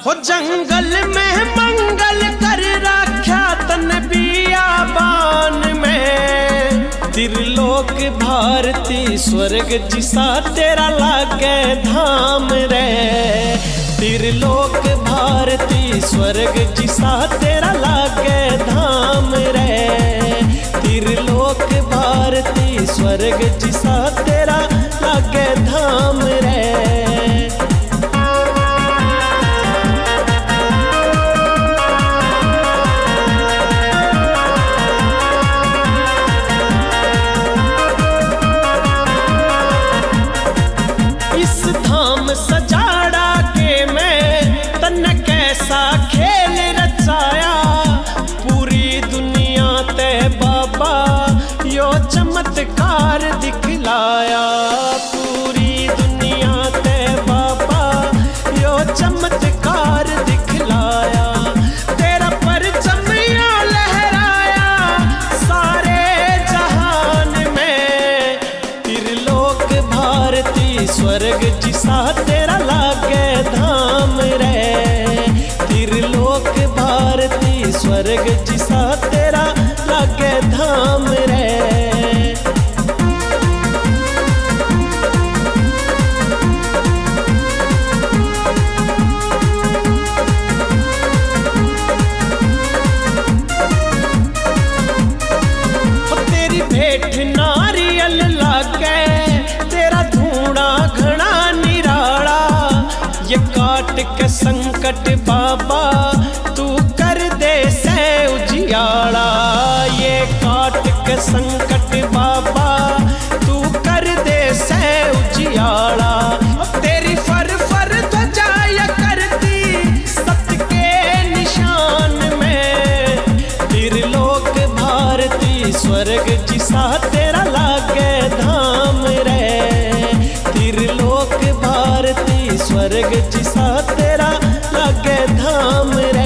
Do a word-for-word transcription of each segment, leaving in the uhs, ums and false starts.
हो जंगल में मंगल कर रखा तन बियाबान में। त्रिलोक भारती स्वर्ग जिसा तेरा लागे धाम रे। त्रिलोक भारती स्वर्ग जिसा तेरा लागे धाम रे। त्रिलोक भारती स्वर्ग जिसा तेरा लागे धाम रे। सजाड़ा के मैं तन कैसा खेल रचाया। पूरी दुनिया ते बाबा यो चमत्कार दिखलाया। पूरी दुनिया ते बाबा यो चमत्कार दिखलाया। तेरा परचम यो लहराया सारे जहान में। त्रिलोक भारती स्वर्ग जिसा तेरा लागे धाम रे। त्रिलोक भारती स्वर्ग जिसा तेरा लागे धाम रे। तेरी भेंट नारियल लागे तेरा धूना घना निराला। ये काट के संकट बाबा तू कर दे से उजियाला। ये काट के संकट बाबा तू कर दे से उजियाला। तेरी फर फर ध्वजा ये करती सत्य के निशान में। त्रिलोक भारती स्वर्ग जिसा तेरा लागे धाम रे। त्रिलोक भारती स्वर्ग जिसा तेरा लागे धाम रे।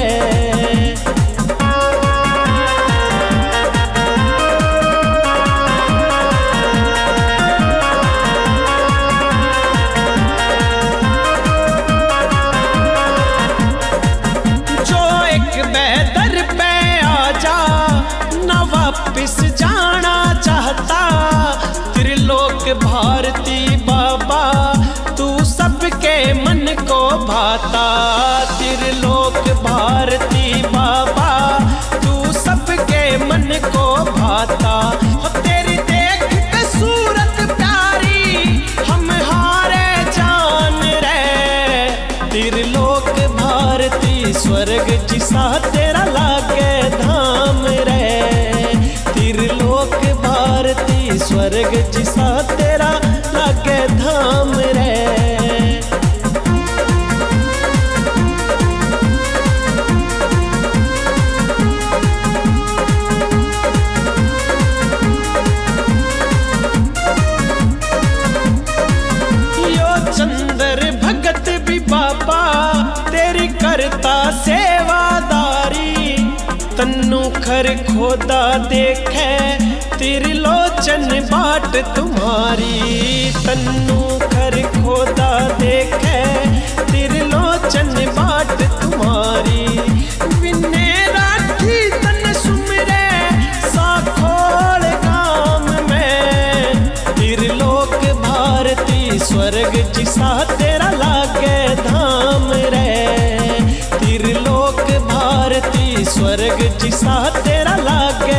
जो एक बेदर पे आ जा न वापिस जाना चाहता। त्रिलोक भारती बाबा तू सबके मन को भाता। त्रिलोक भारती बाबा तू सबके मन को भाता। तेरी देख के सूरत प्यारी हम हारे जान रे। त्रिलोक भारती स्वर्ग जिसा तेरा लागे धाम रे। त्रिलोक भारती स्वर्ग जिसा तेरा लागे धाम रे। चंद्र भगत भी बाबा तेरी करता सेवादारी। तन्नू खर खोदा देखे त्रिलोचन बाट तुम्हारी। तन्नू खर खोदा देखे त्रिलोचन बाट तुम्हारी। विने राठी तन सुमरे साखोल गाम में। त्रिलोक भारती स्वर्ग जिसा तेरा लागे धाम रे। त्रिलोक भारती स्वर्ग जिसा तेरा लागे